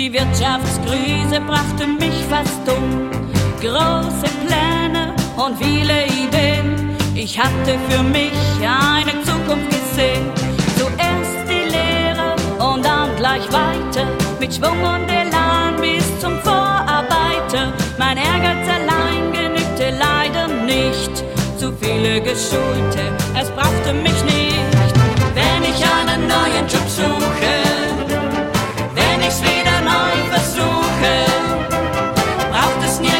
Die Wirtschaftskrise brachte mich fast um. Große Pläne und viele Ideen. Ich hatte für mich eine Zukunft gesehen. Zuerst die Lehre und dann gleich weiter. Mit Schwung und Elan bis zum Vorarbeiter. Mein Ehrgeiz allein genügte leider nicht. Zu viele Geschulte, es brauchte mich nicht. Wenn ich einen neuen Job suche,